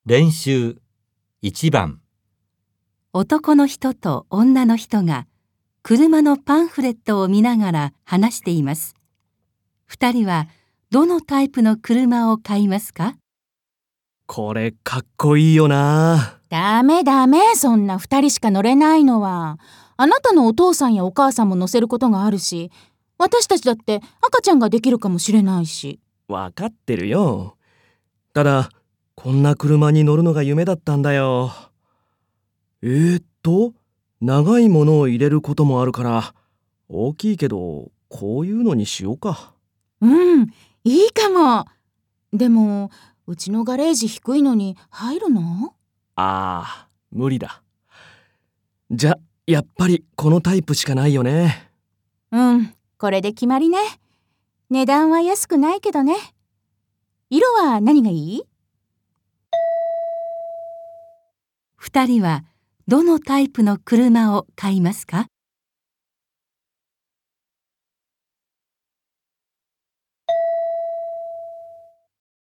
練習1番。 男の人と女の人が車のパンフレットを見ながら話しています。2人はどのタイプの車を買いますか？ これかっこいいよな。 ダメ、そんな2人しか乗れないのは。あなたのお父さんやお母さんも乗せることがあるし、私たちだって赤ちゃんができるかもしれないし。 わかってるよ。ただこんな車に乗るのが夢だったんだよ。長いものを入れることもあるから大きいけどこういうのにしようか。 いいかも。でもうちのガレージ低いのに入るの？ 無理だ。じゃやっぱりこのタイプしかないよね。 これで決まりね。値段は安くないけどね。色は何がいい 2人はどのタイプの車を買いますか？